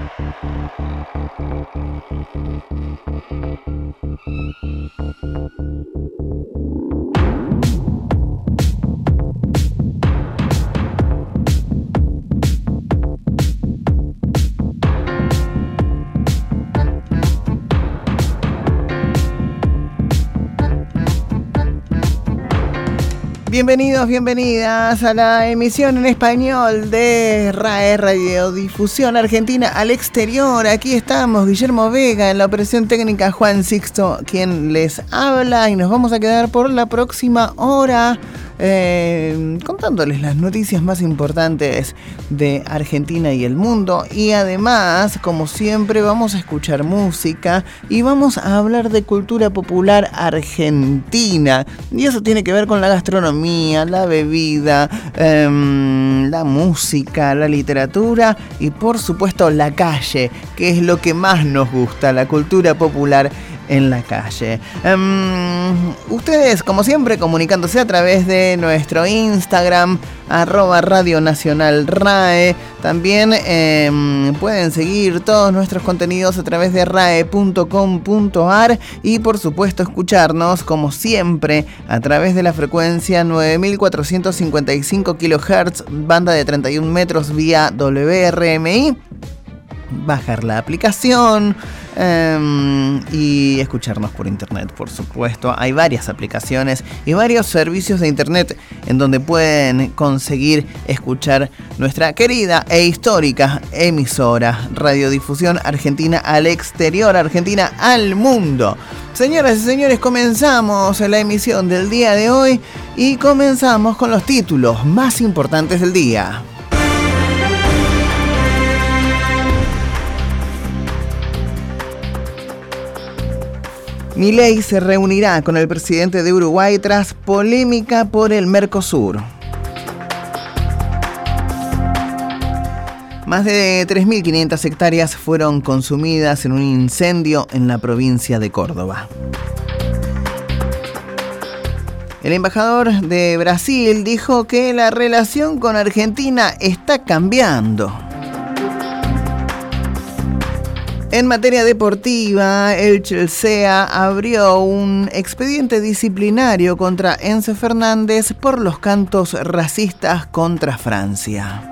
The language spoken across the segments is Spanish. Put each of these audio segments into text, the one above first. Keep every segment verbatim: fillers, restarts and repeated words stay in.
Bienvenidos, bienvenidas a la emisión en español de R A E, Radiodifusión Argentina al Exterior. Aquí estamos, Guillermo Vega en la operación técnica, Juan Sixto quien les habla, y nos vamos a quedar por la próxima hora eh, contándoles las noticias más importantes de Argentina y el mundo, y además, como siempre, vamos a escuchar música y vamos a hablar de cultura popular argentina, y eso tiene que ver con la gastronomía, la bebida, eh, la música, la literatura y por supuesto la calle, que es lo que más nos gusta, la cultura popular en la calle. Um, ustedes, como siempre, comunicándose a través de nuestro Instagram, arroba Radio Nacional R A E. También eh, pueden seguir todos nuestros contenidos a través de rae punto com punto ar y, por supuesto, escucharnos, como siempre, a través de la frecuencia nueve mil cuatrocientos cincuenta y cinco kilohertz, banda de treinta y un metros vía W R M I. Bajar la aplicación um, y escucharnos por internet, por supuesto. Hay varias aplicaciones y varios servicios de internet en donde pueden conseguir escuchar nuestra querida e histórica emisora Radiodifusión Argentina al Exterior, Argentina al mundo. Señoras y señores, comenzamos la emisión del día de hoy y comenzamos con los títulos más importantes del día. Milei se reunirá con el presidente de Uruguay tras polémica por el Mercosur. Más de tres mil quinientas hectáreas fueron consumidas en un incendio en la provincia de Córdoba. El embajador de Brasil dijo que la relación con Argentina está cambiando. En materia deportiva, el Chelsea abrió un expediente disciplinario contra Enzo Fernández por los cantos racistas contra Francia.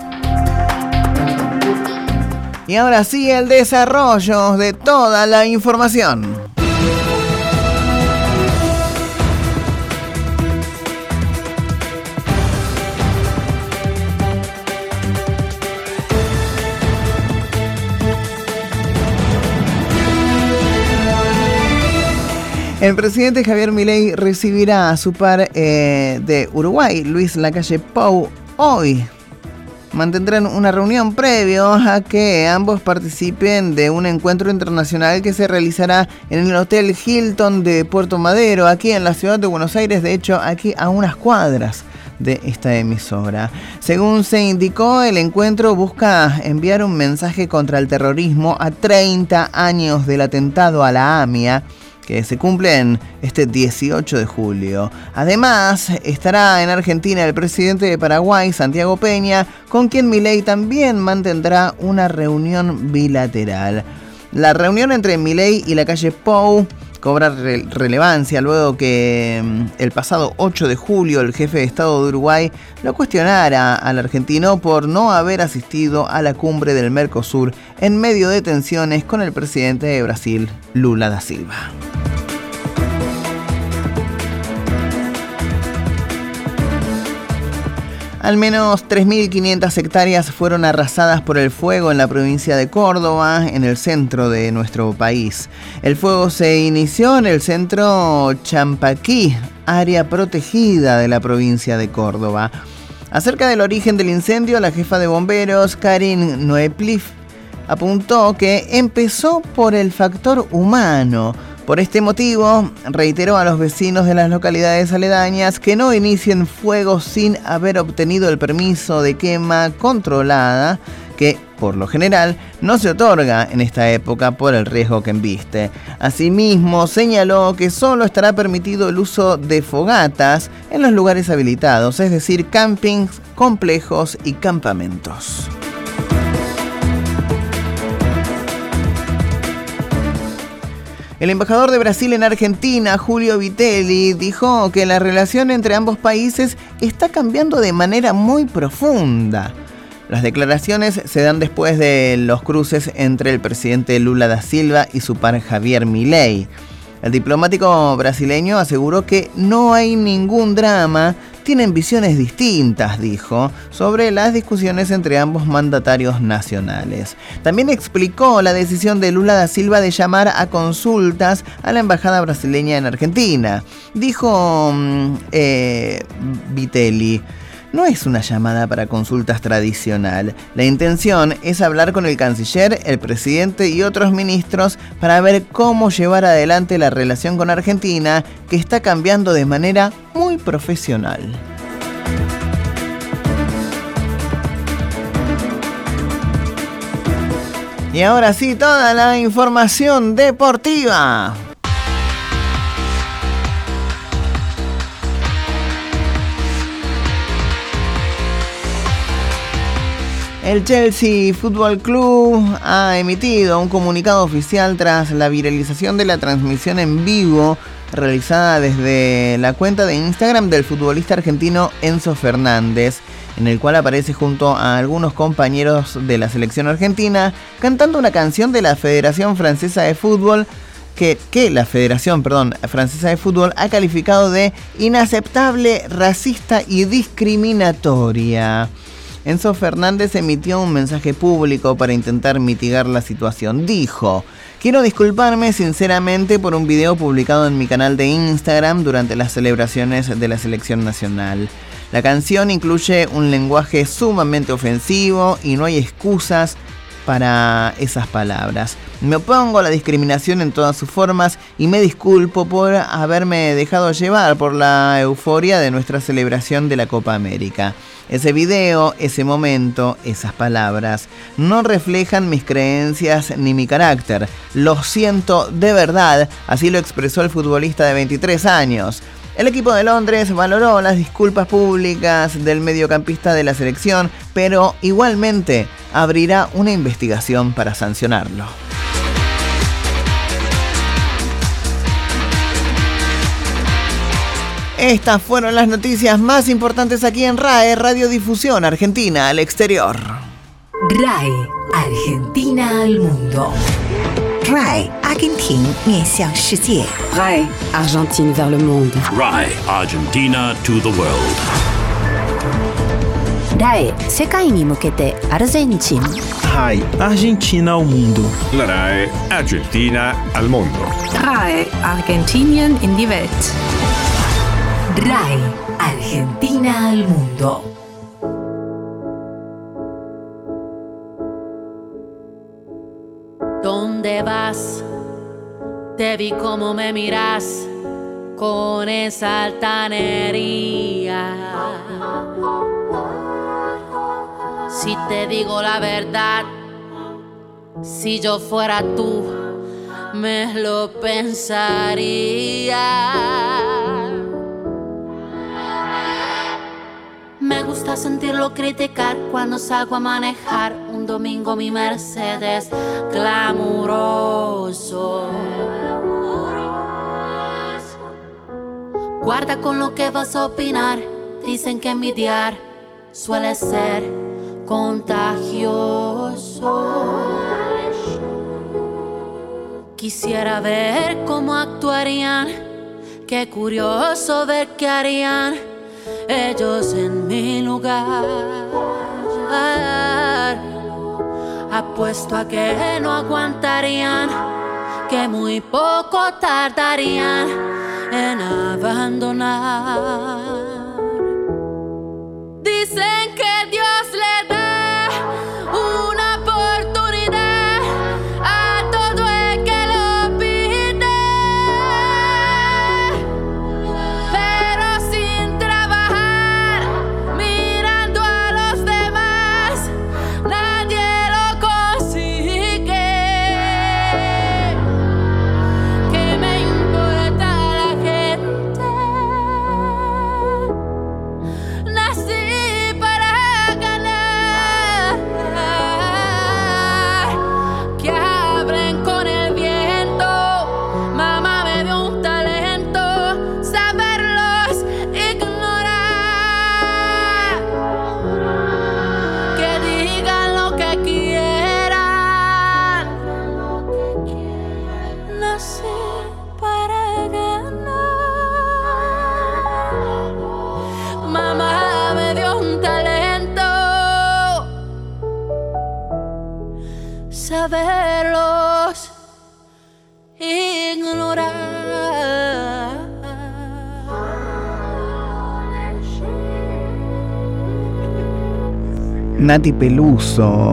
Y ahora sí, el desarrollo de toda la información. El presidente Javier Milei recibirá a su par eh, de Uruguay, Luis Lacalle Pou, hoy. Mantendrán una reunión previo a que ambos participen de un encuentro internacional que se realizará en el Hotel Hilton de Puerto Madero, aquí en la ciudad de Buenos Aires, de hecho aquí a unas cuadras de esta emisora. Según se indicó, el encuentro busca enviar un mensaje contra el terrorismo a treinta años del atentado a la AMIA, que se cumplen este dieciocho de julio. Además, estará en Argentina el presidente de Paraguay, Santiago Peña, con quien Milei también mantendrá una reunión bilateral. La reunión entre Milei y Lacalle Pou cobra re- relevancia luego que el pasado ocho de julio el jefe de Estado de Uruguay lo cuestionara al argentino por no haber asistido a la cumbre del Mercosur en medio de tensiones con el presidente de Brasil, Lula da Silva. Al menos tres mil quinientas hectáreas fueron arrasadas por el fuego en la provincia de Córdoba, en el centro de nuestro país. El fuego se inició en el centro Champaquí, área protegida de la provincia de Córdoba. Acerca del origen del incendio, la jefa de bomberos, Karin Noeplif, apuntó que empezó por el factor humano. Por este motivo, reiteró a los vecinos de las localidades aledañas que no inicien fuego sin haber obtenido el permiso de quema controlada, que, por lo general, no se otorga en esta época por el riesgo que embiste. Asimismo, señaló que solo estará permitido el uso de fogatas en los lugares habilitados, es decir, campings, complejos y campamentos. El embajador de Brasil en Argentina, Julio Vitelli, dijo que la relación entre ambos países está cambiando de manera muy profunda. Las declaraciones se dan después de los cruces entre el presidente Lula da Silva y su par Javier Milei. El diplomático brasileño aseguró que no hay ningún drama, tienen visiones distintas, dijo, sobre las discusiones entre ambos mandatarios nacionales. También explicó la decisión de Lula da Silva de llamar a consultas a la embajada brasileña en Argentina. Dijo eh, Vitelli: no es una llamada para consultas tradicional. La intención es hablar con el canciller, el presidente y otros ministros para ver cómo llevar adelante la relación con Argentina, que está cambiando de manera muy profesional. Y ahora sí, toda la información deportiva. El Chelsea Football Club ha emitido un comunicado oficial tras la viralización de la transmisión en vivo realizada desde la cuenta de Instagram del futbolista argentino Enzo Fernández, en el cual aparece junto a algunos compañeros de la selección argentina cantando una canción de la Federación Francesa de Fútbol que, que la Federación, perdón, Francesa de Fútbol ha calificado de inaceptable, racista y discriminatoria. Enzo Fernández emitió un mensaje público para intentar mitigar la situación. Dijo: quiero disculparme sinceramente por un video publicado en mi canal de Instagram durante las celebraciones de la selección nacional. La canción incluye un lenguaje sumamente ofensivo y no hay excusas para esas palabras. Me opongo a la discriminación en todas sus formas y me disculpo por haberme dejado llevar por la euforia de nuestra celebración de la Copa América. Ese video, ese momento, esas palabras no reflejan mis creencias ni mi carácter. Lo siento de verdad, así lo expresó el futbolista de veintitrés años. El equipo de Londres valoró las disculpas públicas del mediocampista de la selección, pero igualmente abrirá una investigación para sancionarlo. Estas fueron las noticias más importantes aquí en R A E, Radiodifusión Argentina al exterior. R A E, Argentina al mundo. R A E, Argentina 面向世界。 R A E, Argentine vers le monde. R A E, Argentina to the world. R A E, 世界に向けてアルゼンチン。 R A E, Argentina ao mundo. La R A E, Argentina al mundo. R A E, Argentinien in die Welt. R A E, Argentina al mundo. ¿Dónde vas? Te vi como me miras con esa altanería. Si te digo la verdad, si yo fuera tú, me lo pensaría. Me gusta sentirlo criticar cuando salgo a manejar un domingo mi Mercedes glamuroso. Guarda con lo que vas a opinar, dicen que envidiar suele ser contagioso. Quisiera ver cómo actuarían, qué curioso ver qué harían ellos en mi lugar. Apuesto a que no aguantarían, que muy poco tardarían en abandonar. Dicen que Dios le da una oportunidad a todo el que lo pide, pero sin trabajar, mirando a los demás, nadie lo consigue. ¿Qué me importa la gente? saberlos ignorar. Nati Peluso,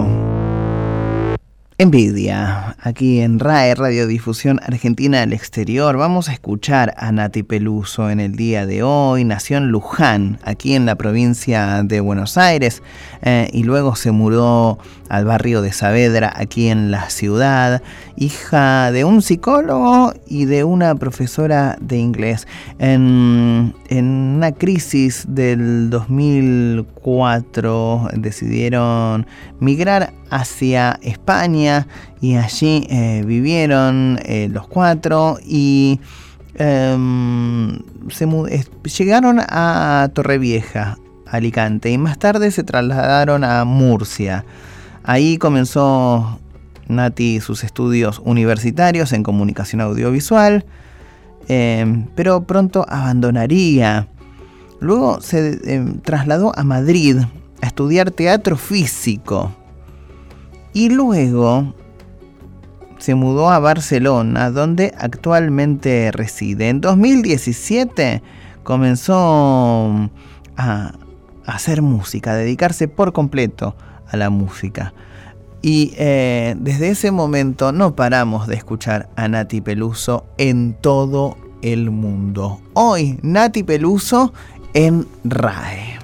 Envidia, aquí en R A E, Radiodifusión Argentina al Exterior. Vamos a escuchar a Nati Peluso en el día de hoy. Nació en Luján, aquí en la provincia de Buenos Aires, eh, y luego se mudó al barrio de Saavedra, aquí en la ciudad. Hija de un psicólogo y de una profesora de inglés. En, en una crisis del dos mil cuatro decidieron migrar hacia España y allí eh, vivieron eh, los cuatro y eh, se eh, llegaron a Torrevieja, Alicante, y más tarde se trasladaron a Murcia. Ahí comenzó Nati sus estudios universitarios en comunicación audiovisual, eh, pero pronto abandonaría. Luego se eh, trasladó a Madrid a estudiar teatro físico. Y luego se mudó a Barcelona, donde actualmente reside. En dos mil diecisiete comenzó a hacer música, a dedicarse por completo a la música. Y eh, desde ese momento no paramos de escuchar a Nati Peluso en todo el mundo. Hoy, Nati Peluso en R A E.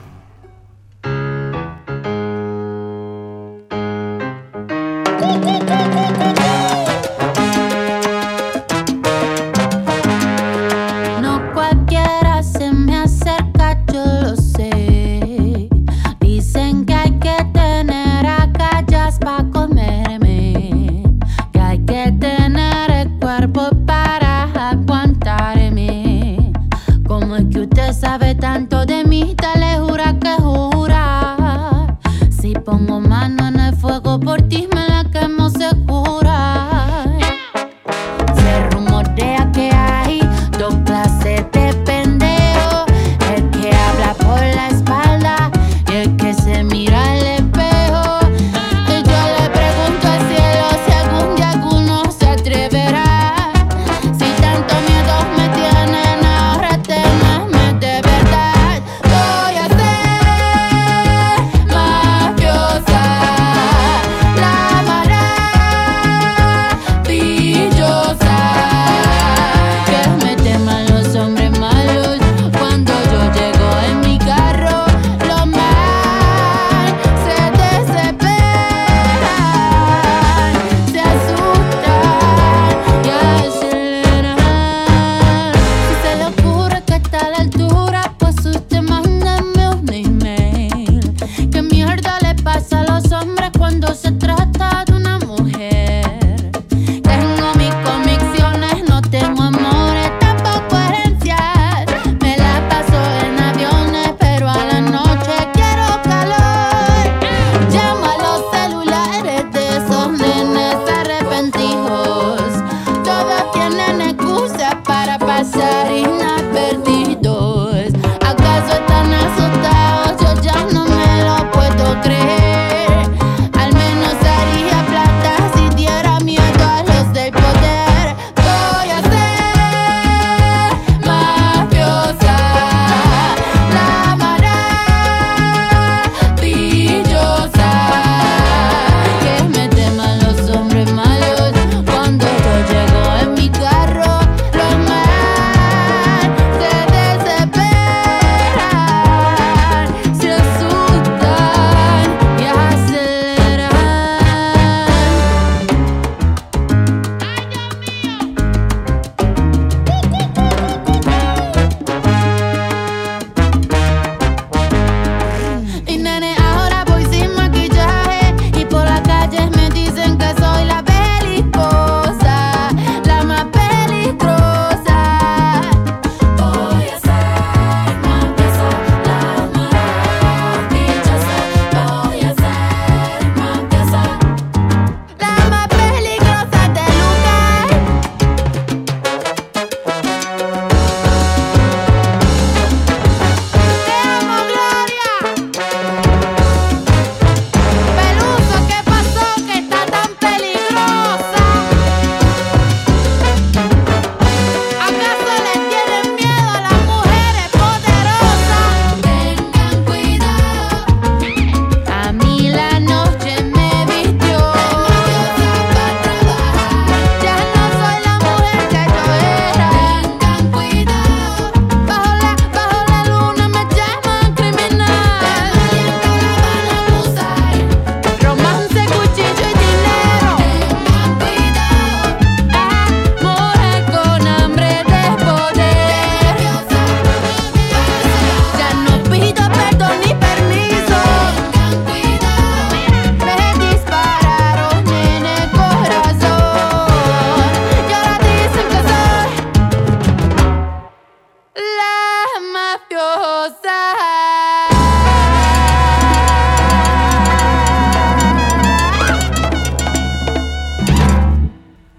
No cualquiera se me acerca, yo lo sé. Dicen que hay que tener agallas para comerme, que hay que tener el cuerpo para aguantarme. ¿Cómo es que usted sabe tanto de mí? Dale, jura que jura. Si pongo mano en el fuego por ti, me la quemo segura. Se rumorea que hay dos clases de pendejo: el que habla por la espalda y el que se mira al espejo. Y yo le pregunto al cielo si algún día alguno se atreverá. Si tanto miedo me tienen, ahora tenerme de verdad. Voy a ser mafiosa, la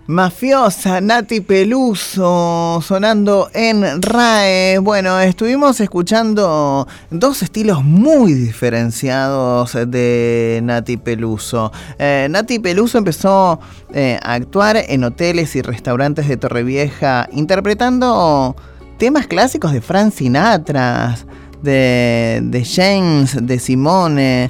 Mafiosa, Nati Peluso, sonando en R A E. Bueno, estuvimos escuchando dos estilos muy diferenciados de Nati Peluso. Eh, Nati Peluso empezó eh, a actuar en hoteles y restaurantes de Torrevieja, interpretando temas clásicos de Frank Sinatra, de, de James, de Simone.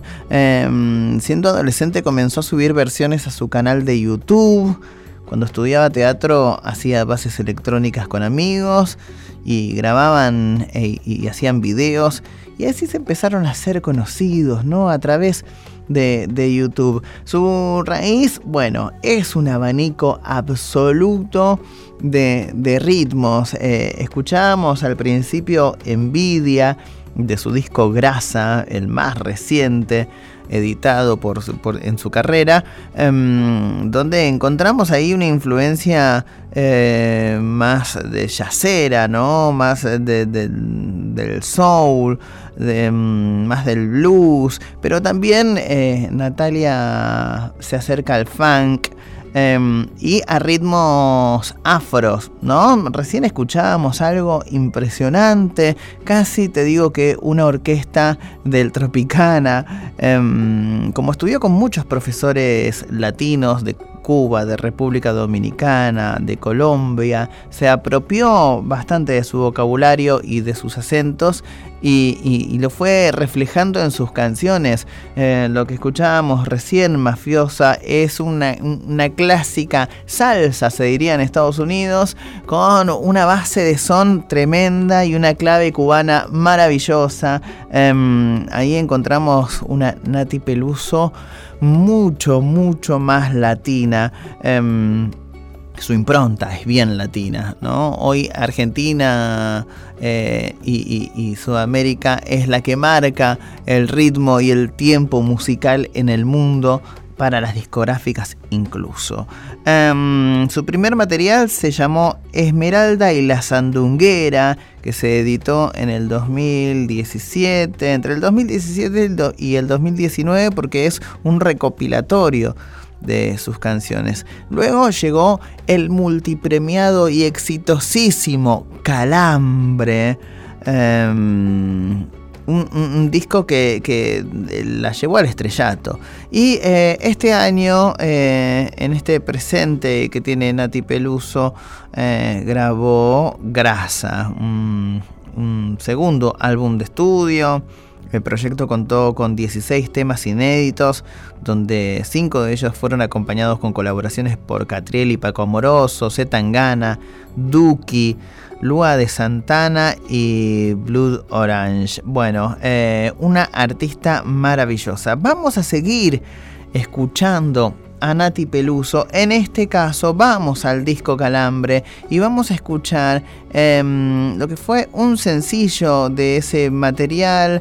Eh, siendo adolescente comenzó a subir versiones a su canal de YouTube. Cuando estudiaba teatro hacía bases electrónicas con amigos y grababan e, y hacían videos, y así se empezaron a hacer conocidos, ¿no? A través de, de YouTube. Su raíz, bueno, es un abanico absoluto de, de ritmos. Eh, escuchábamos al principio Envidia de su disco Grasa, el más reciente editado por, por en su carrera, eh, donde encontramos ahí una influencia eh, más de jazzera, ¿no? Más de, de, del soul, de, más del blues, pero también eh, Natalia se acerca al funk. Um, y a ritmos afros, ¿no? Recién escuchábamos algo impresionante, casi te digo que una orquesta del Tropicana. Um, como estudió con muchos profesores latinos de Cuba, de República Dominicana, de Colombia, se apropió bastante de su vocabulario y de sus acentos y, y, y lo fue reflejando en sus canciones. Eh, lo que escuchábamos recién, Mafiosa, es una, una clásica salsa, se diría en Estados Unidos, con una base de son tremenda y una clave cubana maravillosa. Eh, ahí encontramos una Nati Peluso mucho, mucho más latina. Um, su impronta es bien latina, ¿no? Hoy Argentina eh, y, y, y Sudamérica es la que marca el ritmo y el tiempo musical en el mundo, para las discográficas incluso. Um, su primer material se llamó Esmeralda y la Sandunguera, que se editó en el dos mil diecisiete, entre el dos mil diecisiete y el dos mil diecinueve, porque es un recopilatorio de sus canciones. Luego llegó el multipremiado y exitosísimo Calambre, um, Un, un, un disco que, que la llevó al estrellato. Y eh, este año, eh, en este presente que tiene Nati Peluso, eh, grabó Grasa, un, un segundo álbum de estudio. El proyecto contó con dieciséis temas inéditos, donde cinco de ellos fueron acompañados con colaboraciones por Catriel y Paco Amoroso, Z Tangana, Duki, Lua de Santana y Blood Orange. Bueno, eh, una artista maravillosa. Vamos a seguir escuchando a Nati Peluso. En este caso vamos al disco Calambre y vamos a escuchar eh, lo que fue un sencillo de ese material.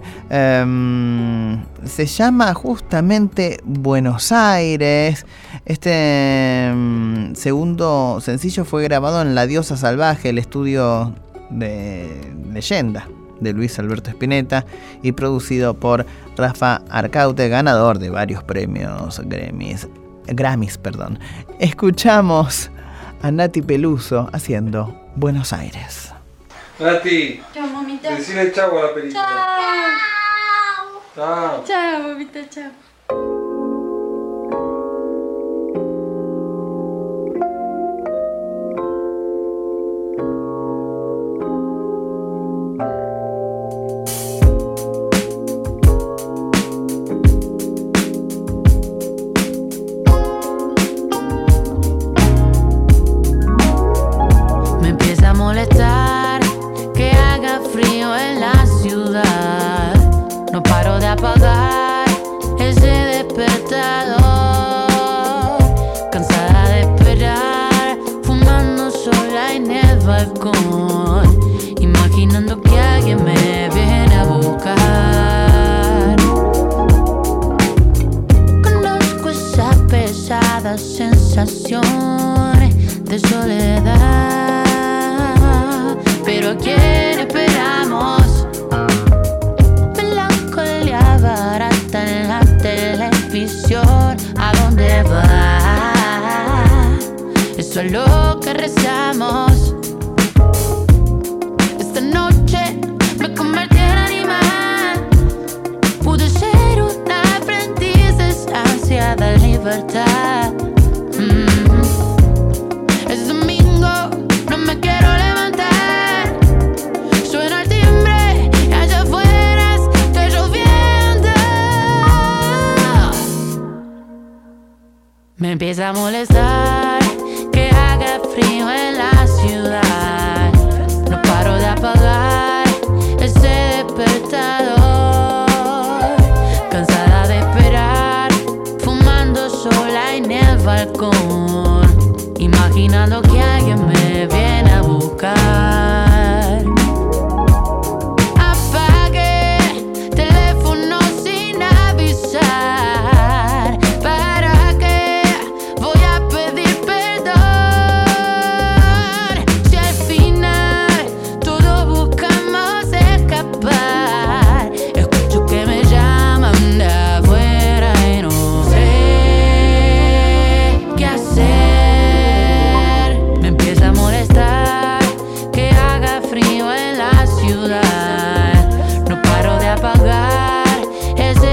Eh, se llama justamente Buenos Aires. Este eh, segundo sencillo fue grabado en La Diosa Salvaje, el estudio de Leyenda de Luis Alberto Spinetta, y producido por Rafa Arcaute, ganador de varios premios Grammys. Grammys, perdón. Escuchamos a Nati Peluso haciendo Buenos Aires. Nati, Chao, mamita. decile chau a la película. Chao. Chao. Chao, mamita, chao. Que haga frío en la ciudad. No paro de apagar ese despertador. Cansada de esperar, fumando sola en el balcón, imaginando que alguien me viene a buscar. Conozco esa pesada sensación de soledad, pero ¿a quién esperamos? Melancolía barata en la televisión. ¿A dónde va? Es Eso es lo que rezamos. Esta noche me convertí en animal. Pude ser una aprendiz de esa ansiada libertad. Mm. Es domingo, no me quiero levantar. Suena el timbre y allá afuera está lloviendo. Me empieza a molestar que haga frío en la ciudad. No paro de apagar ese despertador. Cansada de esperar, fumando sola en el balcón, imaginando que alguien me viene a buscar. Apagué teléfono sin avisar. ¿Para qué voy a pedir perdón? Si al final todos buscamos escapar. Escucho que me llaman de afuera y no sé qué hacer. Me empieza a molestar que haga frío en la ciudad. No paro de apagar ese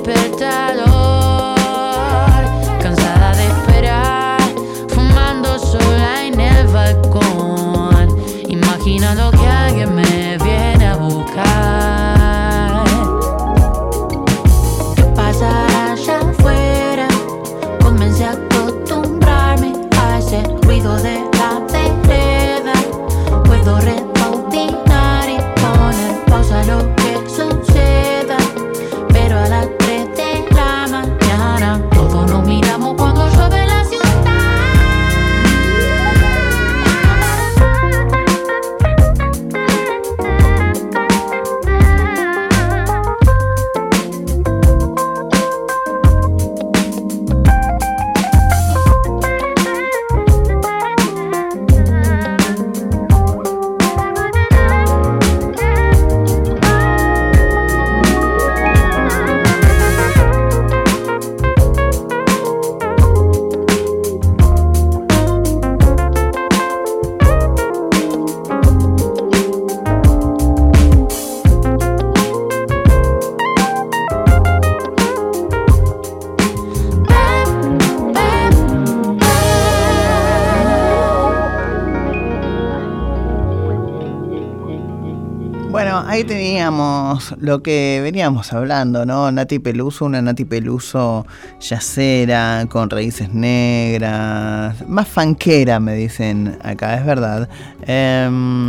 despertador. Cansada de esperar, fumando sola en el balcón, imaginando que alguien me viene a buscar. ¿Qué pasa allá afuera? Comencé a acostumbrarme a ese ruido de la vereda. Puedo rebobinar y poner pausa a lo que suceda, pero a las tres de la mañana todos nos miramos cuando llueve en la ciudad. Bueno, ahí teníamos lo que veníamos hablando, ¿no? Nati Peluso, una Nati Peluso yacera, con raíces negras, más funkera, me dicen acá, es verdad. Eh,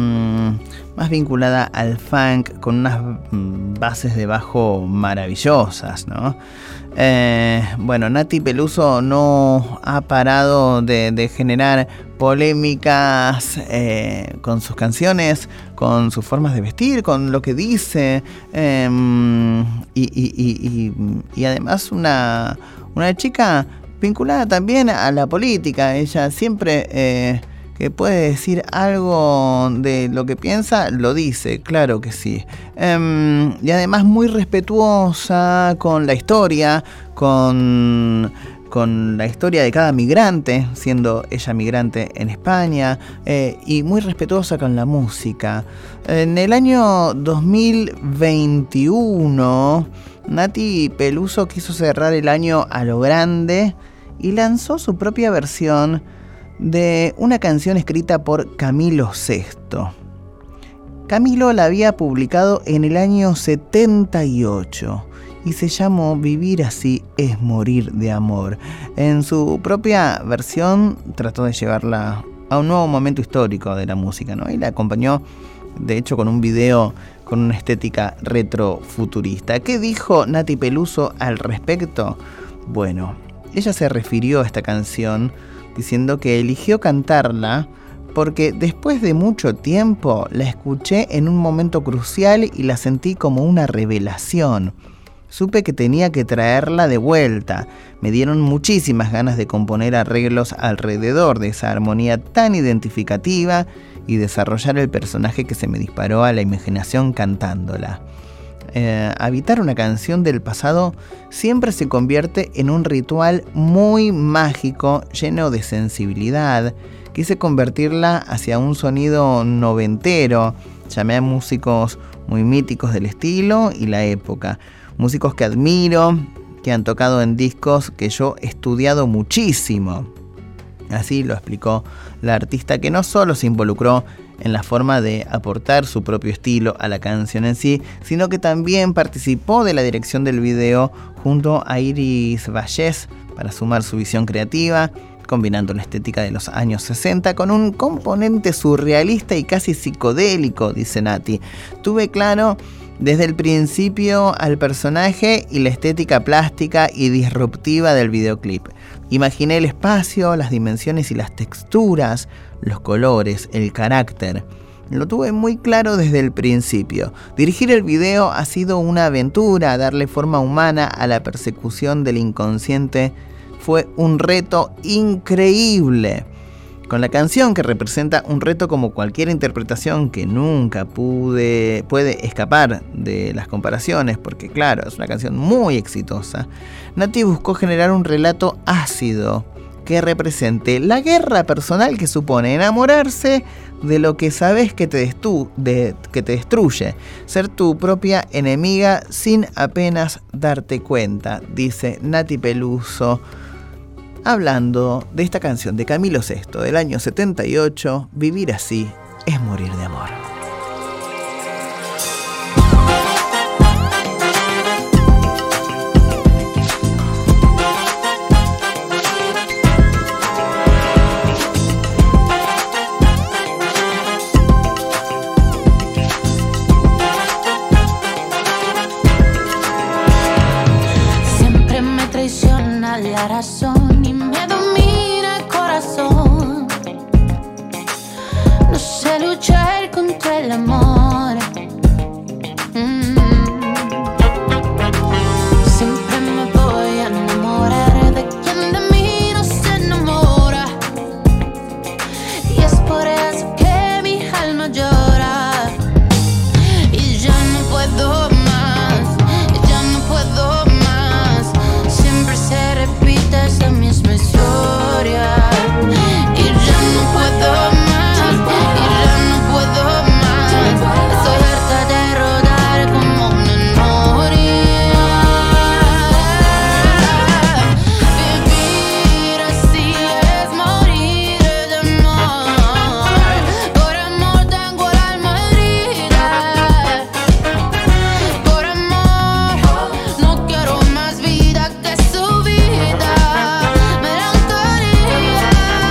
más vinculada al funk, con unas bases de bajo maravillosas, ¿no? Eh, bueno, Nati Peluso no ha parado de, de generar polémicas eh, con sus canciones, con sus formas de vestir, con lo que dice, eh, y, y, y, y, y además una, una chica vinculada también a la política. Ella siempre eh, que puede decir algo de lo que piensa, lo dice, claro que sí. Um, y además muy respetuosa con la historia, con, con la historia de cada migrante, siendo ella migrante en España, eh, y muy respetuosa con la música. En el año dos mil veintiuno, Nati Peluso quiso cerrar el año a lo grande y lanzó su propia versión de una canción escrita por Camilo Sesto. Camilo la había publicado en el año setenta y ocho y se llamó Vivir así es morir de amor. En su propia versión trató de llevarla a un nuevo momento histórico de la música, ¿no? Y la acompañó, de hecho, con un video con una estética retrofuturista. ¿Qué dijo Nati Peluso al respecto? Bueno, ella se refirió a esta canción diciendo que eligió cantarla porque después de mucho tiempo la escuché en un momento crucial y la sentí como una revelación. Supe que tenía que traerla de vuelta. Me dieron muchísimas ganas de componer arreglos alrededor de esa armonía tan identificativa y desarrollar el personaje que se me disparó a la imaginación cantándola. Eh, habitar una canción del pasado siempre se convierte en un ritual muy mágico, lleno de sensibilidad, quise convertirla hacia un sonido noventero. Llamé a músicos muy míticos del estilo y la época, músicos que admiro, que han tocado en discos que yo he estudiado muchísimo. Así lo explicó la artista, que no solo se involucró en la forma de aportar su propio estilo a la canción en sí, sino que también participó de la dirección del video junto a Iris Vallés para sumar su visión creativa, combinando la estética de los años sesenta con un componente surrealista y casi psicodélico, dice Nati. Tuve claro desde el principio al personaje y la estética plástica y disruptiva del videoclip. Imaginé el espacio, las dimensiones y las texturas, los colores, el carácter. Lo tuve muy claro desde el principio. Dirigir el video ha sido una aventura, darle forma humana a la persecución del inconsciente fue un reto increíble. Con la canción, que representa un reto como cualquier interpretación que nunca pude, puede escapar de las comparaciones, porque claro, es una canción muy exitosa, Nati buscó generar un relato ácido que represente la guerra personal que supone enamorarse de lo que sabes que te, destu- de, que te destruye, ser tu propia enemiga sin apenas darte cuenta, dice Nati Peluso, hablando de esta canción de Camilo Sesto del año setenta y ocho, Vivir así es morir de amor. Siempre me traiciona la razón y me domina el corazón. No sé luchar contra el amor. Mm. Siempre me voy a enamorar de quien de mí no se enamora. Y es por eso que mi alma llora. Y ya no puedo más, ya no puedo más. Siempre se repite esa misma historia. Y ya no puedo más, y ya no puedo más. Estoy harta de rodar como una noria. Vivir así es morir de amor. Por amor tengo el alma herida. Por amor no quiero más vida que su vida. Melancolía.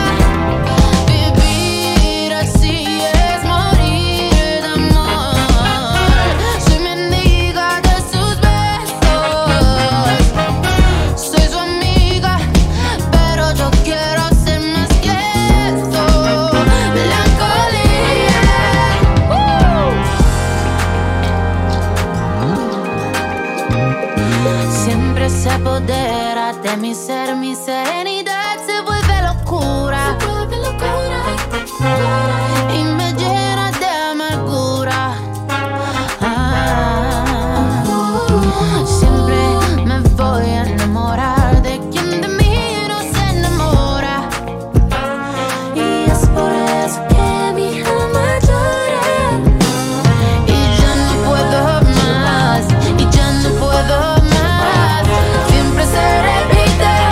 Vivir así es morir de amor. Soy mendiga de sus besos. Soy su amiga, pero yo quiero ser más que eso. Melancolía. Siempre se apodera de mi ser, mi serenidad se vuelve locura. Y me llena de amargura. Ah, siempre me voy a enamorar de quien de mí no se enamora. Y es por eso que mi alma llora. Y ya no puedo más, y ya no puedo más. Siempre se repite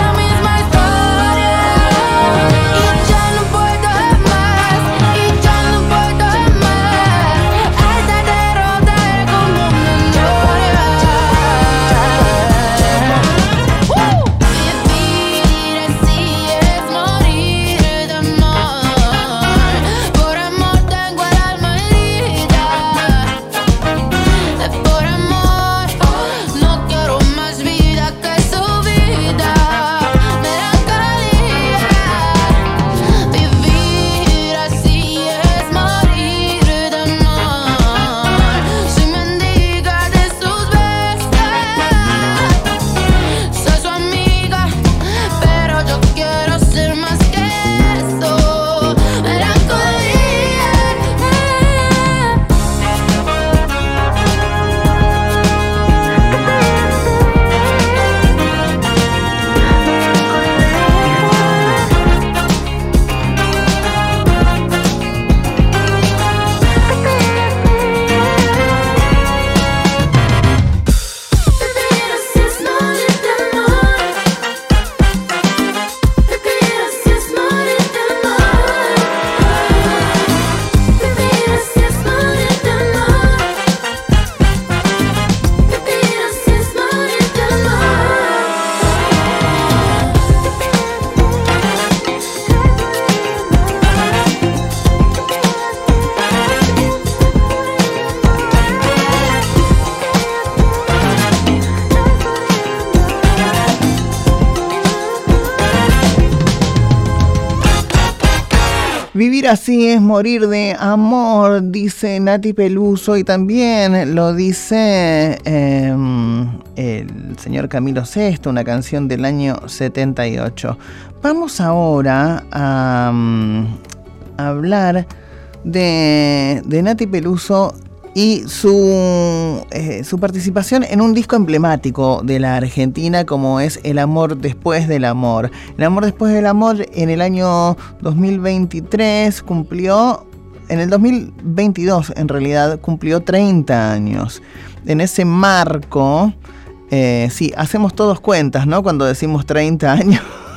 Vivir así es morir de amor, dice Nati Peluso, y también lo dice eh, el señor Camilo Sesto, una canción del año setenta y ocho. Vamos ahora a, a hablar de, de Nati Peluso y su, eh, su participación en un disco emblemático de la Argentina como es El amor después del amor. El amor después del amor en el año dos mil veintitrés cumplió, en el dos mil veintidós en realidad cumplió treinta años. En ese marco, eh, sí, hacemos todos cuentas, ¿no? Cuando decimos treinta años.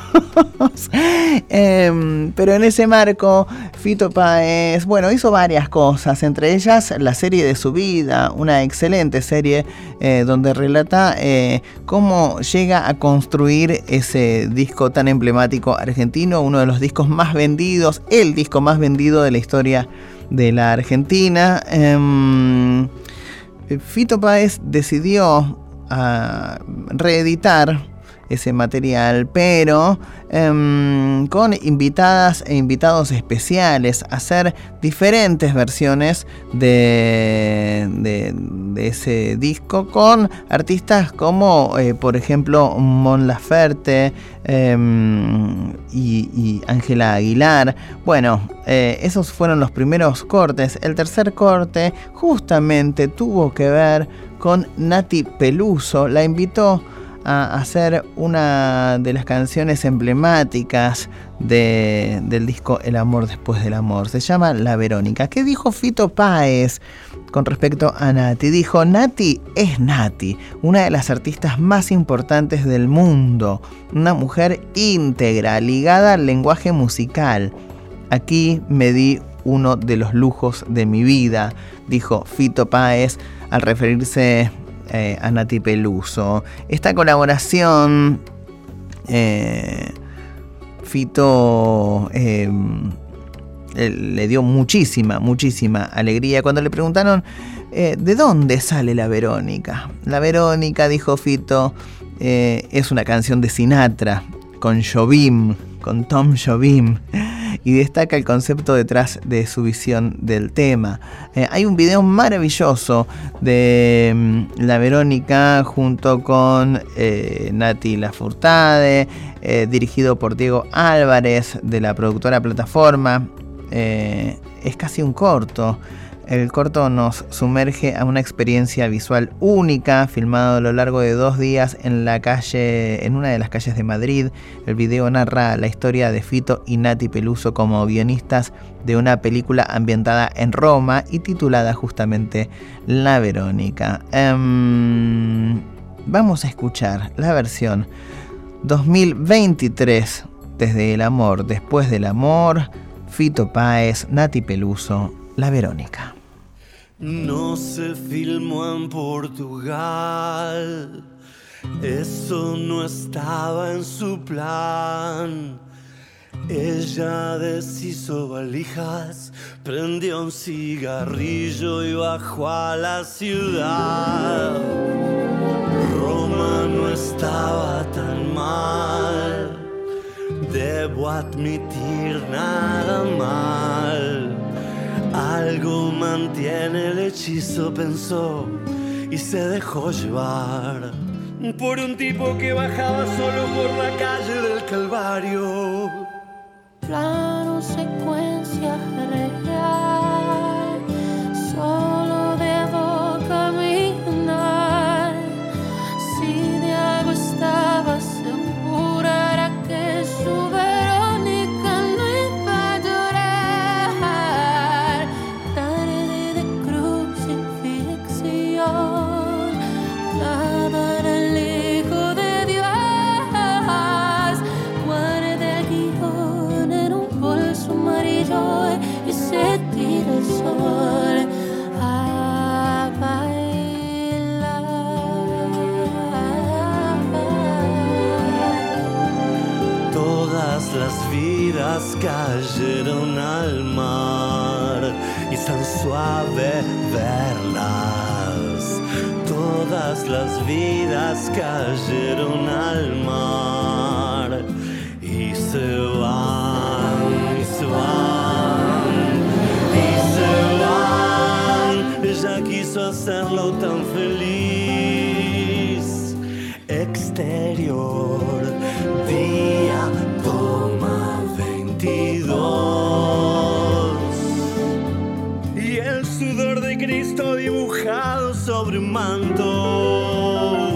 eh, pero en ese marco Fito Páez, bueno, hizo varias cosas, entre ellas la serie de su vida, una excelente serie eh, donde relata eh, cómo llega a construir ese disco tan emblemático argentino, uno de los discos más vendidos, el disco más vendido de la historia de la Argentina. eh, Fito Páez decidió uh, reeditar ese material, pero um, con invitadas e invitados especiales, hacer diferentes versiones de, de, de ese disco con artistas como eh, por ejemplo Mon Laferte um, y Ángela Aguilar. Bueno, eh, esos fueron los primeros cortes. El tercer corte justamente tuvo que ver con Nati Peluso. La invitó a hacer una de las canciones emblemáticas de, del disco El amor después del amor. Se llama La Verónica. ¿Qué dijo Fito Páez con respecto a Nati? Dijo: Nati es Nati, una de las artistas más importantes del mundo, una mujer íntegra, ligada al lenguaje musical. Aquí me di uno de los lujos de mi vida, dijo Fito Páez al referirse Eh, a Nati Peluso. Esta colaboración, eh, Fito eh, le dio muchísima, muchísima alegría. Cuando le preguntaron eh, ¿de dónde sale La Verónica? La Verónica, dijo Fito, eh, es una canción de Sinatra con Jobim, con Tom Jobim, y destaca el concepto detrás de su visión del tema. Eh, hay un video maravilloso de um, La Verónica junto con eh, Nati Lafourcade, eh, dirigido por Diego Álvarez de la productora Plataforma. Eh, es casi un corto. El corto nos sumerge a una experiencia visual única, filmado a lo largo de dos días en la calle, en una de las calles de Madrid. El video narra la historia de Fito y Nati Peluso como guionistas de una película ambientada en Roma y titulada justamente La Verónica. Um, vamos a escuchar la versión dos mil veintitrés, Desde el amor, después del amor, Fito Páez, Nati Peluso, La Verónica. No se filmó en Portugal, eso no estaba en su plan. Ella deshizo valijas, prendió un cigarrillo y bajó a la ciudad. Roma no estaba tan mal, debo admitir nada mal. Algo mantiene el hechizo, pensó, y se dejó llevar por un tipo que bajaba solo por la calle del Calvario. Plano, secuencia real, solo debo caminar. Si de algo estaba segura era que su Verónica no iba a llorar. Tarde de crucifixión, clavada en el Hijo de Dios. Guarda el guión en un bolso amarillo y se tira el sol a bailar. Todas las vidas cayeron al mar y es tan suave verlas. Todas las vidas cayeron al mar y se van, y se van. quiso hacerlo tan feliz. Exterior, día, toma veintidós. Y el sudor de Cristo dibujado sobre un manto.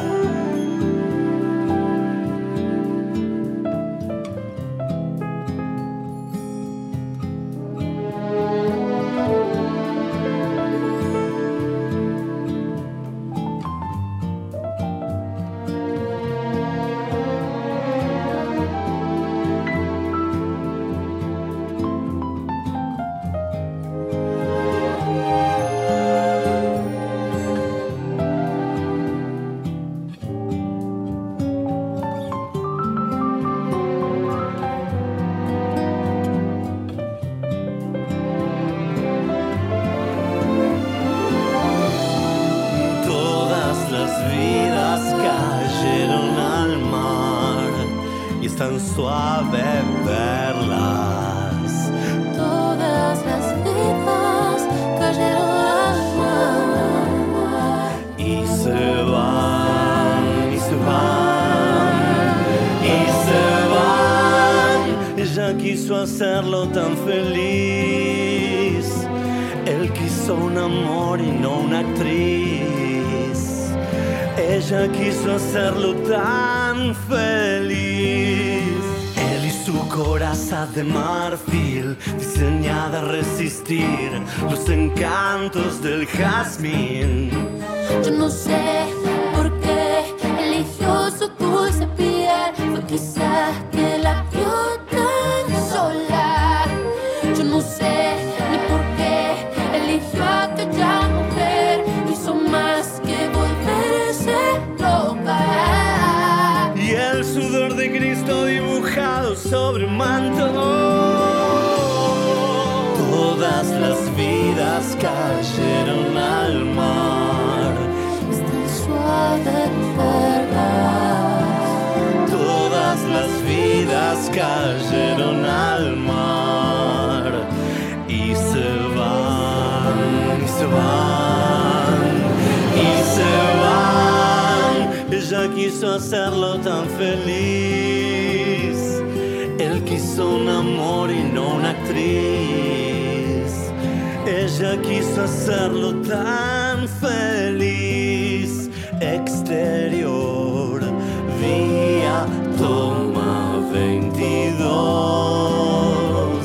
Tan suave verlas. Todas las vidas cayeron al mar y se van, y se van, y se van. Ella quiso hacerlo tan feliz. Él quiso un amor y no una actriz. Ella quiso hacerlo tan feliz. Su coraza de marfil, diseñada a resistir los encantos del jazmín. Yo no sé por qué eligió su dulce piel. Fue quizás que la vio tan sola. Yo no sé ni por qué eligió a aquella mujer. Hizo más que volverse loca. Y el sudor de Cristo dibujado sobre un manto. Todas las vidas cayeron al mar. Es tan suave verlas. Todas las vidas cayeron al mar. Y se van, y se van, y se van. Ella quiso hacerlo tan feliz. Él quiso un amor y no una actriz. Ella quiso hacerlo tan feliz. Exterior, día, toma veintidós.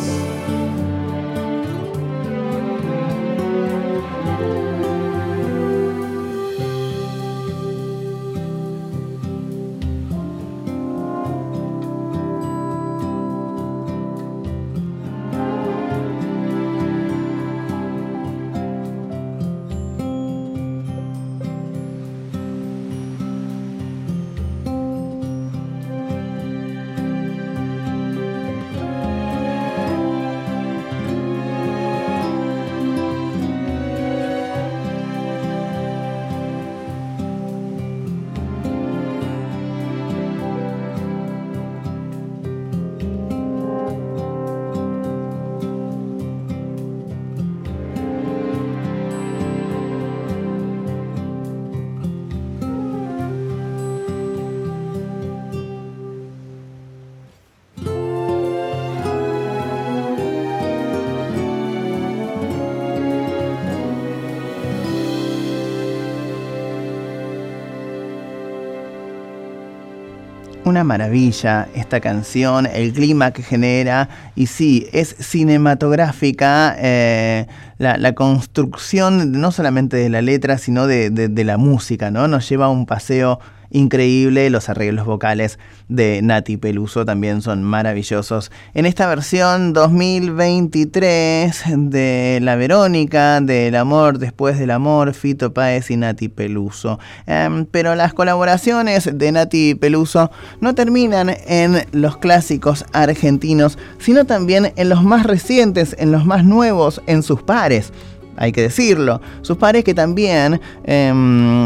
Una maravilla esta canción, el clima que genera, y sí, es cinematográfica eh, la, la construcción no solamente de la letra, sino de, de, de la música, ¿no? Nos lleva a un paseo increíble. Los arreglos vocales de Nati Peluso también son maravillosos. En esta versión dos mil veintitrés de La Verónica, del amor después del amor, Fito Páez y Nati Peluso. Um, pero las colaboraciones de Nati Peluso no terminan en los clásicos argentinos, sino también en los más recientes, en los más nuevos, en sus pares. Hay que decirlo, sus pares que también eh,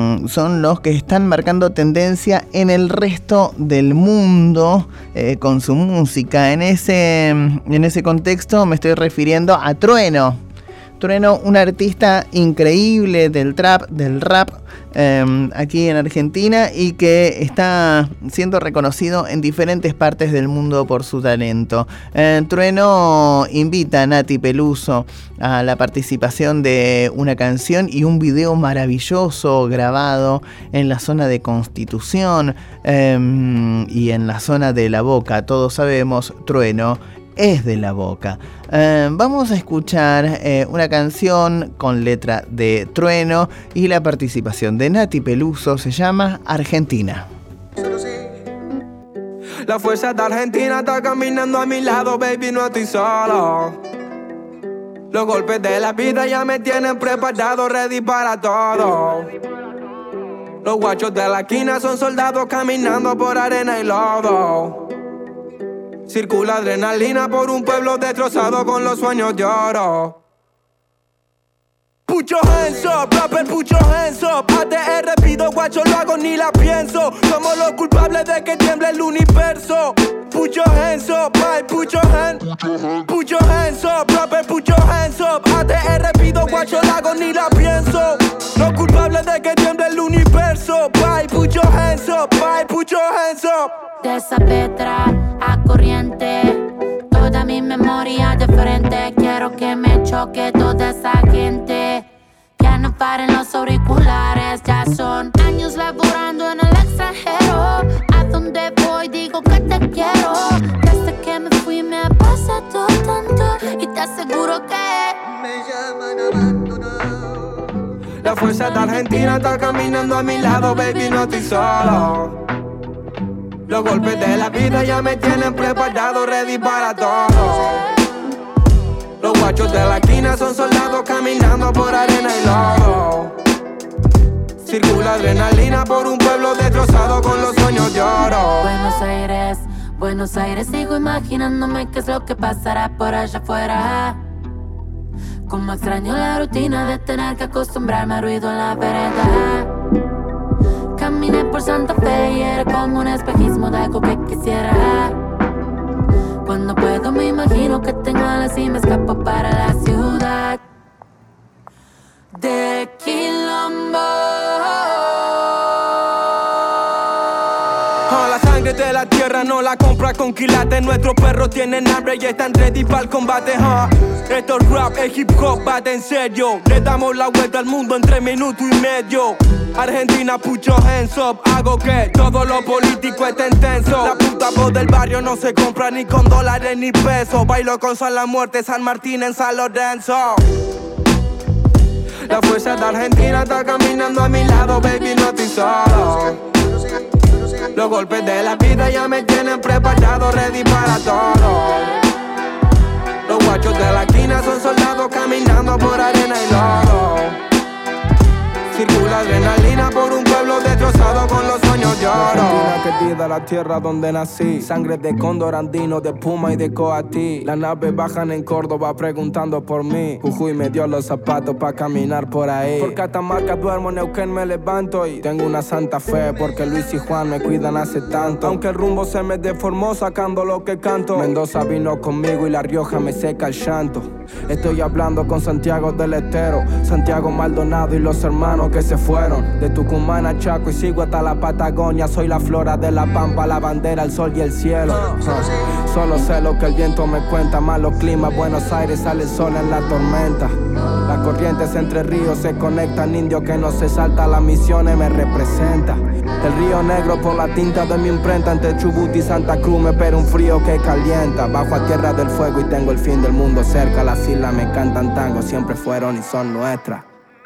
son los que están marcando tendencia en el resto del mundo eh, con su música. En ese, en ese contexto me estoy refiriendo a Trueno. Trueno, un artista increíble del trap, del rap, eh, aquí en Argentina, y que está siendo reconocido en diferentes partes del mundo por su talento. Eh, Trueno invita a Nati Peluso a la participación de una canción y un video maravilloso grabado en la zona de Constitución eh, y en la zona de La Boca. Todos sabemos, Trueno es de La Boca. Eh, vamos a escuchar eh, una canción con letra de Trueno y la participación de Nati Peluso. Se llama Argentina. La fuerza de Argentina está caminando a mi lado, baby, no estoy solo. Los golpes de la vida ya me tienen preparado, ready para todo. Los guachos de la esquina son soldados caminando por arena y lodo. Circula adrenalina por un pueblo destrozado con los sueños de oro. Put your hands up, rapper, put your hands up. A T R pido, guacho, lo hago ni la pienso. Somos los culpables de que tiemble el universo. Put your hands up, bye, put your hands. Put your hands up, rapper, put your hands up. A T R pido, guacho, lo hago ni la pienso. Los culpables de que tiemble el universo. Bye, put your hands up, bye, put your hands up. De esa Petra a corriente, toda mi memoria de frente. Quiero que me choque toda esa gente. Que no paren los auriculares. Ya son años laborando en el extranjero. A donde voy digo que te quiero. Desde que me fui me ha pasado tanto. Y te aseguro que me llaman abandonado. La fuerza de Argentina está caminando a mi lado, baby, no estoy solo. Los golpes de la vida ya me tienen preparado, ready para todo. Los guachos de la esquina son soldados caminando por arena y lodo. Circula adrenalina por un pueblo destrozado con los sueños de oro. Buenos Aires, Buenos Aires, sigo imaginándome qué es lo que pasará por allá afuera. Como extraño la rutina de tener que acostumbrarme al ruido en la vereda. Caminé por Santa Fe y era como un espejismo de algo que quisiera. Cuando puedo me imagino que tengo alas y me escapo para la ciudad de Quilombo. Oh, la sangre de la tierra no la compra con quilates. Nuestros perros tienen hambre y están ready para el combate, huh? Esto es rap, el hip hop va de en serio. Le damos la vuelta al mundo en tres minutos y medio. Argentina, put your hands up. Hago que todo lo político esté intenso. La puta voz del barrio no se compra ni con dólares ni pesos. Bailo con San La Muerte, San Martín en San Lorenzo. La fuerza de Argentina está caminando a mi lado, baby, no estoy solo. Los golpes de la vida ya me tienen preparado, ready para todo. Los guachos de la esquina son soldados caminando por arena y lodo. Circula adrenalina por un pueblo destrozado con los sueños de oro. Argentina querida, la tierra donde nací. Sangre de cóndor andino, de puma y de coatí. Las naves bajan en Córdoba preguntando por mí. Jujuy me dio los zapatos pa' caminar por ahí. Por Catamarca duermo, Neuquén me levanto. Y tengo una santa fe porque Luis y Juan me cuidan hace tanto. Aunque el rumbo se me deformó sacando lo que canto. Mendoza vino conmigo y La Rioja me seca el llanto. Estoy hablando con Santiago del Estero, Santiago Maldonado y los hermanos que se fueron. De Tucumán a Chaco y sigo hasta la Patagonia. Soy la flora de la pampa, la bandera, el sol y el cielo. uh, Solo sé lo que el viento me cuenta. Malos climas, Buenos Aires sale el sol en la tormenta. Las corrientes entre ríos se conectan. Indio que no se salta las misiones me representa. El río Negro por la tinta de mi imprenta. Entre Chubut y Santa Cruz me espera un frío que calienta. Bajo a tierra del fuego y tengo el fin del mundo cerca. Las islas me cantan tango, siempre fueron y son nuestras.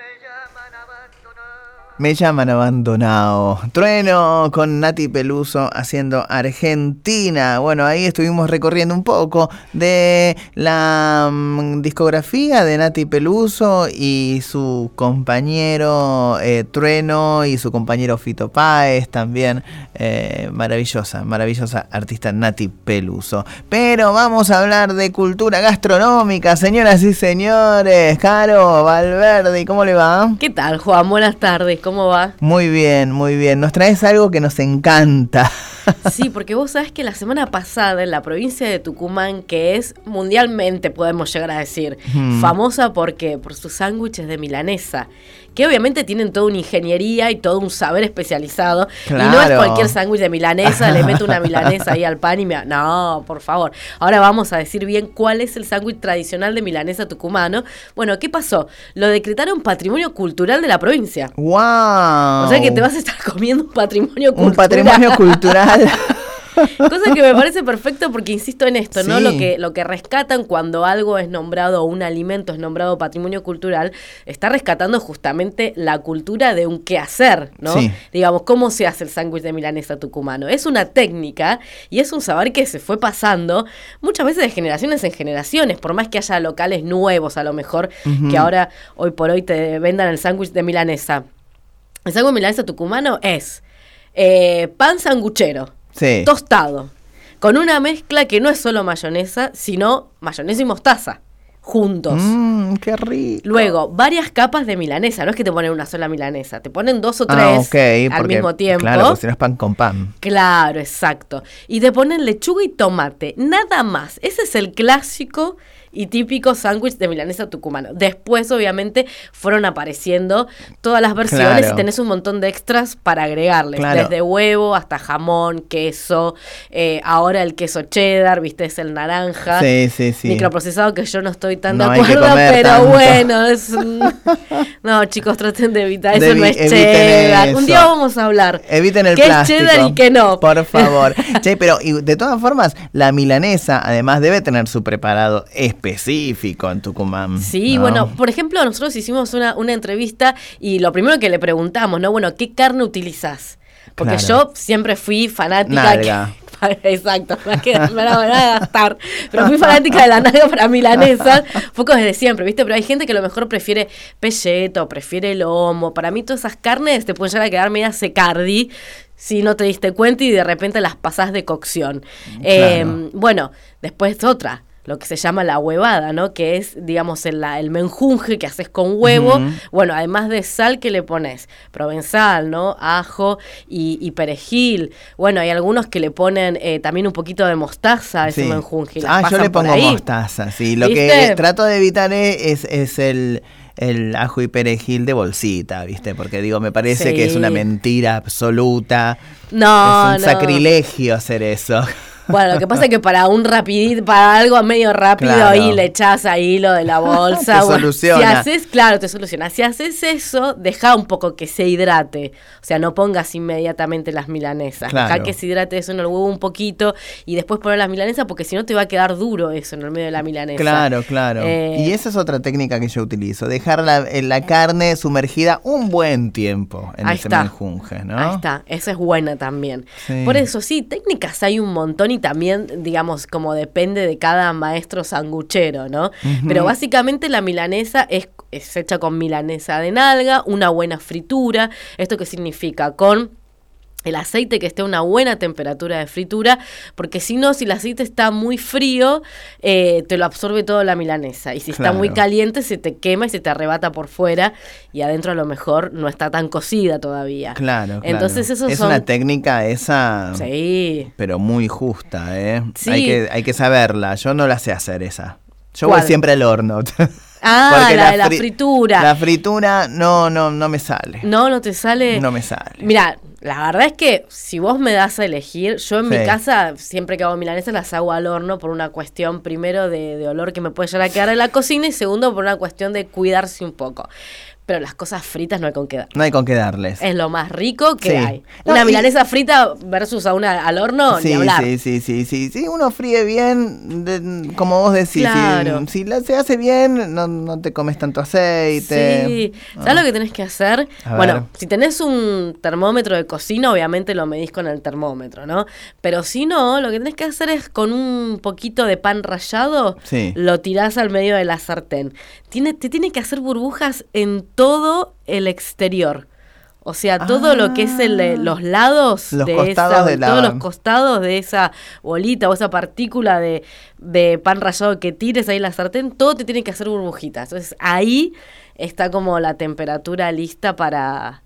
Me llaman abandonado. Trueno con Nati Peluso haciendo Argentina. Bueno, ahí estuvimos recorriendo un poco de la um, discografía de Nati Peluso y su compañero eh, Trueno y su compañero Fito Páez también. Eh, maravillosa, maravillosa artista Nati Peluso. Pero vamos a hablar de cultura gastronómica, señoras y señores. Caro Valverde, ¿cómo le va? ¿Qué tal, Juan? Buenas tardes. ¿Cómo va? Muy bien, muy bien. Nos traes algo que nos encanta. Sí, porque vos sabés que la semana pasada en la provincia de Tucumán, que es mundialmente, podemos llegar a decir, hmm. famosa porque por sus sándwiches de milanesa, que obviamente tienen toda una ingeniería y todo un saber especializado. Claro. Y no es cualquier sándwich de milanesa, le meto una milanesa ahí al pan y me... No, por favor. Ahora vamos a decir bien cuál es el sándwich tradicional de milanesa tucumano. Bueno, ¿qué pasó? Lo decretaron patrimonio cultural de la provincia. ¡Wow! O sea que te vas a estar comiendo un patrimonio cultural. Un patrimonio cultural. Cosa que me parece perfecto porque insisto en esto, sí. ¿no? Lo que, lo que rescatan cuando algo es nombrado, o un alimento es nombrado patrimonio cultural, está rescatando justamente la cultura de un quehacer, ¿no? Sí. Digamos, ¿cómo se hace el sándwich de milanesa tucumano? Es una técnica y es un saber que se fue pasando muchas veces de generaciones en generaciones, por más que haya locales nuevos a lo mejor, uh-huh. que ahora, hoy por hoy, te vendan el sándwich de milanesa. El sándwich de milanesa tucumano es eh, pan sanguchero. Sí. Tostado, con una mezcla que no es solo mayonesa, sino mayonesa y mostaza, juntos. Mmm, qué rico. Luego, varias capas de milanesa, no es que te ponen una sola milanesa, te ponen dos o tres ah, okay, al porque, mismo tiempo. Claro, porque si no es pan con pan. Claro, exacto. Y te ponen lechuga y tomate, nada más. Ese es el clásico y típico sándwich de milanesa tucumano. Después, obviamente, fueron apareciendo todas las versiones claro. y tenés un montón de extras para agregarles. Claro. Desde huevo hasta jamón, queso, eh, ahora el queso cheddar, viste, es el naranja. Sí, sí, sí. Microprocesado que yo no estoy tan no de acuerdo, pero tanto. Bueno, es un... No, chicos, traten de evitar, eso de, no es cheddar. Eso. Un día vamos a hablar. Eviten el ¿Qué plástico? ¿Qué es cheddar y qué no? Por favor. Che, pero y de todas formas, la milanesa además debe tener su preparado específico. específico en Tucumán. Sí, ¿no? Bueno, por ejemplo, nosotros hicimos una, una entrevista y lo primero que le preguntamos, ¿no? Bueno, ¿qué carne utilizás? Porque claro. yo siempre fui fanática... Nalga. Que, exacto, me la van a gastar. Pero fui fanática de la nalga para milanesa, poco desde siempre, ¿viste? Pero hay gente que a lo mejor prefiere pelleto, prefiere lomo. Para mí todas esas carnes te pueden llegar a quedar media secardi si no te diste cuenta y de repente las pasás de cocción. Claro. Eh, bueno, después otra. Lo que se llama la huevada, ¿no? Que es, digamos, el, el menjunje que haces con huevo. Uh-huh. Bueno, además de sal, ¿qué le pones? Provenzal, ¿no? Ajo y, y perejil. Bueno, hay algunos que le ponen eh, también un poquito de mostaza a ese sí. menjunje. Ah, yo le pongo mostaza, sí. Lo ¿viste? Que trato de evitar es, es el... el ajo y perejil de bolsita, ¿viste? Porque digo, me parece sí. que es una mentira absoluta. No, es un no. sacrilegio hacer eso. Bueno, lo que pasa es que para un rapidito, para algo medio rápido, claro. ahí le echás ahí lo de la bolsa. Te bueno, soluciona. Si haces, claro, te soluciona. Si haces eso, deja un poco que se hidrate. O sea, no pongas inmediatamente las milanesas. Claro. Deja que se hidrate eso en el huevo un poquito y después poner las milanesas porque si no te va a quedar duro eso en el medio de la milanesa. Claro, claro. Eh, y esa es otra técnica que yo utilizo. Dejar la, la carne sumergida un buen tiempo en ese menjunje, ¿no? Ahí está. Esa es buena también. Sí. Por eso, sí, técnicas hay un montón y también, digamos, como depende de cada maestro sanguchero, ¿no? Uh-huh. Pero básicamente la milanesa es, es hecha con milanesa de nalga, una buena fritura. ¿Esto qué significa? Con el aceite que esté a una buena temperatura de fritura, porque si no, si el aceite está muy frío, eh, te lo absorbe toda la milanesa. Y si claro. está muy caliente, se te quema y se te arrebata por fuera, y adentro a lo mejor no está tan cocida todavía. Claro, claro. Entonces eso es son... una técnica esa, sí. pero muy justa, ¿eh? Sí. Hay que, hay que saberla. Yo no la sé hacer esa. Yo ¿cuál? Voy siempre al horno. Ah, la, la de la fri- fritura. La fritura no, no, no me sale. No, no te sale. No me sale. Mira, la verdad es que si vos me das a elegir, yo en sí. mi casa siempre que hago milanesas las hago al horno por una cuestión primero de, de olor que me puede llegar a quedar en la cocina y segundo por una cuestión de cuidarse un poco. Pero las cosas fritas no hay con qué dar. No hay con qué darles. Es lo más rico que sí. hay. No, una y... milanesa frita versus a una al horno, sí, ni hablar. Sí, sí, sí, sí. Sí, uno fríe bien, de, como vos decís. Claro. Si, si la, se hace bien, no, no te comes tanto aceite. Sí. No. ¿Sabes lo que tenés que hacer? A bueno, ver. si tenés un termómetro de cocina, obviamente lo medís con el termómetro, ¿no? Pero si no, lo que tenés que hacer es con un poquito de pan rallado, sí. lo tirás al medio de la sartén. Tiene, te tiene que hacer burbujas en todo el exterior. O sea, todo ah, lo que es el de los lados los de costados esa, de la... todos los costados de esa bolita o esa partícula de, de pan rallado que tires ahí en la sartén, todo te tiene que hacer burbujitas. Entonces ahí está como la temperatura lista para,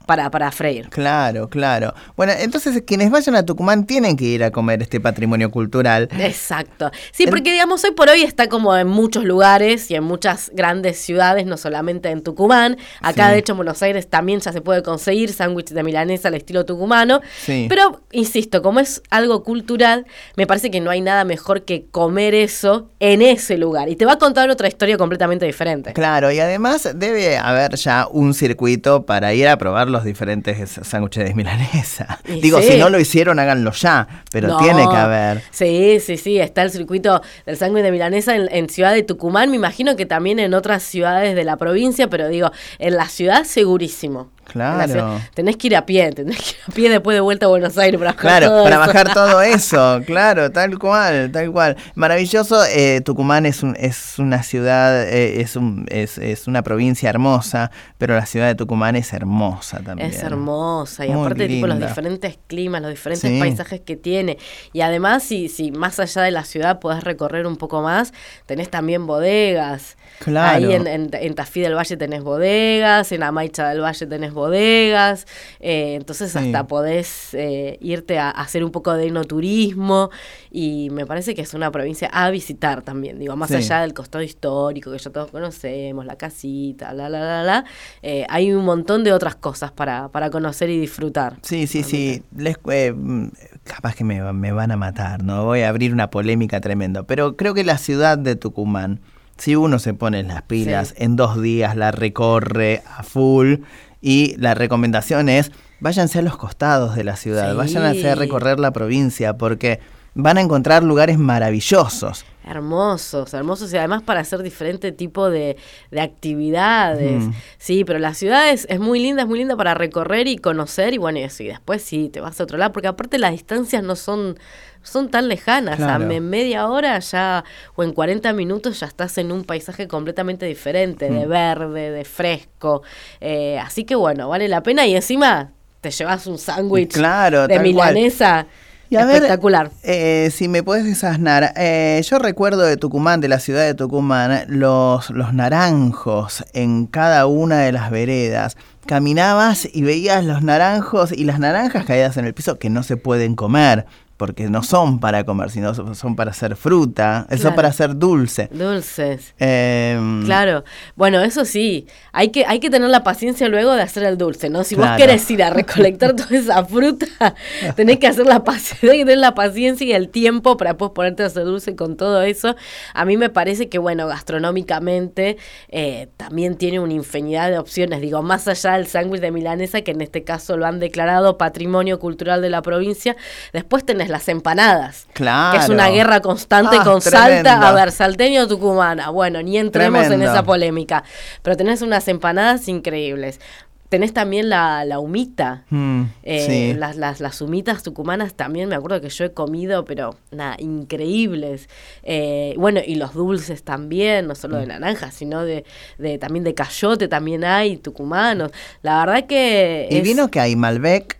para, para freír. Claro, claro. Bueno, entonces quienes vayan a Tucumán tienen que ir a comer este patrimonio cultural. Exacto. Sí, porque digamos hoy por hoy está como en muchos lugares y en muchas grandes ciudades, no solamente en Tucumán. Acá sí. De hecho en Buenos Aires también ya se puede conseguir sándwich de milanesa al estilo tucumano. Sí. Pero, insisto, como es algo cultural, me parece que no hay nada mejor que comer eso en ese lugar. Y te va a contar otra historia completamente diferente. Claro, y además debe haber ya un circuito para ir a probar los diferentes sándwiches de milanesa. Y Digo, sí. si no lo hicieron, háganlo ya, pero no, tiene que haber. Sí, sí, sí, está el circuito del sándwich de milanesa en, en Ciudad de Tucumán, me imagino que también en otras ciudades de la provincia, pero digo, en la ciudad segurísimo. Claro. Tenés que ir a pie, tenés que ir a pie después de vuelta a Buenos Aires para bajar claro, todo para eso. bajar todo eso, claro, tal cual, tal cual. Maravilloso, eh, Tucumán es un, es una ciudad, eh, es un, es, es una provincia hermosa, pero la ciudad de Tucumán es hermosa también. Es hermosa, y Muy aparte tipo los linda. diferentes climas, los diferentes Sí. paisajes que tiene. Y además, si, si más allá de la ciudad podés recorrer un poco más, tenés también bodegas. Claro. Ahí en, en, en Tafí del Valle tenés bodegas, en Amaicha del Valle tenés bodegas, eh, entonces Sí. hasta podés eh, irte a, a hacer un poco de enoturismo, y me parece que es una provincia a visitar también, digo, más Sí. allá del costado histórico que ya todos conocemos, la casita, la, la, la, la, eh, hay un montón de otras cosas para, para conocer y disfrutar. Sí, sí, sí. Les, eh, capaz que me, me van a matar, ¿no? Voy a abrir una polémica tremenda, pero creo que la ciudad de Tucumán, si uno se pone las pilas, Sí. en dos días la recorre a full, y la recomendación es, váyanse a los costados de la ciudad, Sí. vayan a hacer recorrer la provincia, porque van a encontrar lugares maravillosos. Hermosos, hermosos, y además para hacer diferente tipo de, de actividades. Mm. Sí, pero la ciudad es, es muy linda, es muy linda para recorrer y conocer, y bueno, y eso, y después sí, te vas a otro lado, porque aparte las distancias no son, son tan lejanas. Claro. A en media hora ya, o en cuarenta minutos ya estás en un paisaje completamente diferente, de Mm. verde, de fresco. Eh, así que bueno, vale la pena, y encima te llevas un sándwich Claro, de tal milanesa. Y a ver, espectacular. Eh, si me puedes desasnar, eh, yo recuerdo de Tucumán, de la ciudad de Tucumán, los, los naranjos en cada una de las veredas. Caminabas y veías los naranjos y las naranjas caídas en el piso que no se pueden comer, porque no son para comer, sino son para hacer fruta, Claro. son para hacer dulce. Dulces. Eh, Claro, bueno, eso sí, hay que, hay que tener la paciencia luego de hacer el dulce, ¿no? Si Claro. vos querés ir a recolectar toda esa fruta, tenés que hacer la paciencia, tenés que tener la paciencia y el tiempo para después ponerte a hacer dulce con todo eso. A mí me parece que, bueno, gastronómicamente eh, también tiene una infinidad de opciones, digo, más allá del sándwich de milanesa, que en este caso lo han declarado Patrimonio Cultural de la provincia, después tenés las empanadas, Claro. que es una guerra constante Ah, con tremendo. Salta, a ver, salteño o tucumana, bueno, ni entremos Tremendo. en esa polémica, pero tenés unas empanadas increíbles. Tenés también la, la humita, mm, eh, sí. las, las, las humitas tucumanas también, me acuerdo que yo he comido, pero nada, increíbles. Eh, bueno, y los dulces también, no solo de naranja, sino de, de también de cayote también hay, tucumanos. La verdad que ¿Y es- vino que hay? Malbec.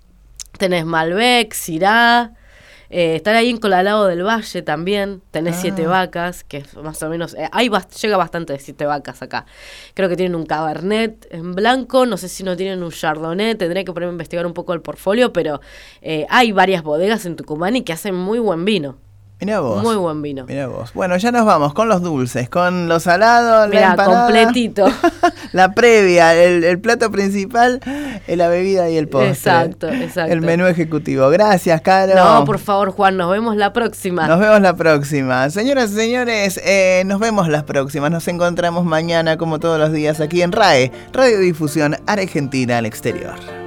tenés Malbec, Syrah, eh, estar ahí en Colalao del Valle también, tenés Ah. Siete Vacas, que es más o menos, eh, hay bast- llega bastante de Siete Vacas acá. Creo que tienen un Cabernet en blanco, no sé si no tienen un Chardonnay, tendré que ponerme a investigar un poco el portfolio, pero eh, hay varias bodegas en Tucumán y que hacen muy buen vino. Mirá vos. Muy buen vino. Mirá vos. Bueno, ya nos vamos con los dulces, con los salados, la Mirá, empanada. completito. La previa, el, el plato principal, eh, la bebida y el postre. Exacto, exacto. El menú ejecutivo. Gracias, Caro. No, por favor, Juan, nos vemos la próxima. Nos vemos la próxima. Señoras y señores, eh, nos vemos las próximas. Nos encontramos mañana, como todos los días, aquí en R A E, Radiodifusión Argentina al Exterior.